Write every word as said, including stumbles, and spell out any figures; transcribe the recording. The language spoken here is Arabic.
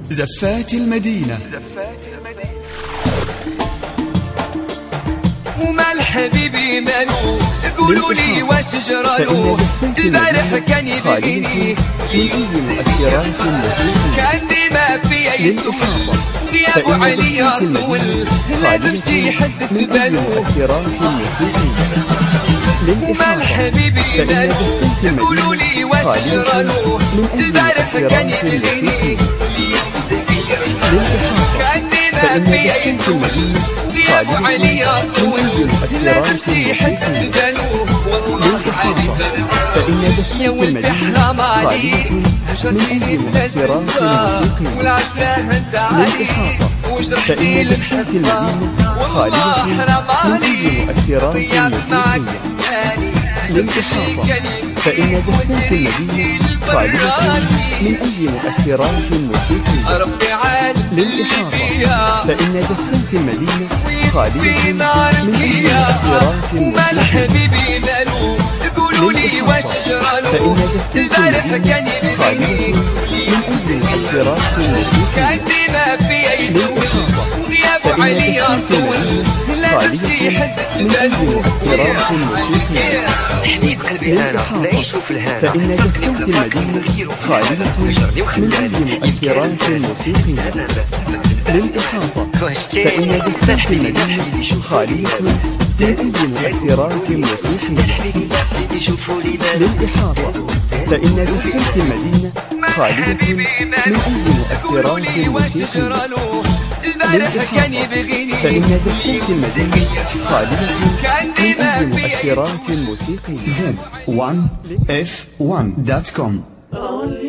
زفات المدينة. ومال حبيبي مالو قولوا لي واش جرالو البارح كان يبغيني كان ديما فيا يسوق غيابو عليا طول لازم شي يحدث بالو. ومال حبيبي مالو قولوا لي واش جرالو البارح كان يبغيني كان ديما فيا يسوق غيابو عليا طول لازم شي يحدث بالو. والله حبيبي يا ولد احلام عليك هجرتيني بلا سبب والعشرة انت عليك وجرحتي المحبة والله حرام عليك ضيعت معك زماني فإن زفات المدينة خالية من أي مؤثرات موسيقية. ربي عالم للإحاطة فإن زفات المدينة خالية من أي مؤثرات ومال حبيبي مالو قولوا لي واش جرالو البارح كان يبغيني من أي مؤثرات موسيقية. كان ديما فيا يسوق غيابو عليا طول لازم شي يحدث بالو. حبيب قلبي انا نعيشو في الهنا صدقني ولا باك نغيرو خالية هجرني من وخلاني أي مؤثرات موسيقية. للإحاطة فإن زفات المدينة خالية من أي مؤثرات موسيقية. للإحاطة فإن زفات المدينة خالية من أي مؤثرات موسيقية. البارح كان يبغيني فإن زفات المدينة خالية من أي مؤثرات موسيقية. زد وان اف وان دوت كوم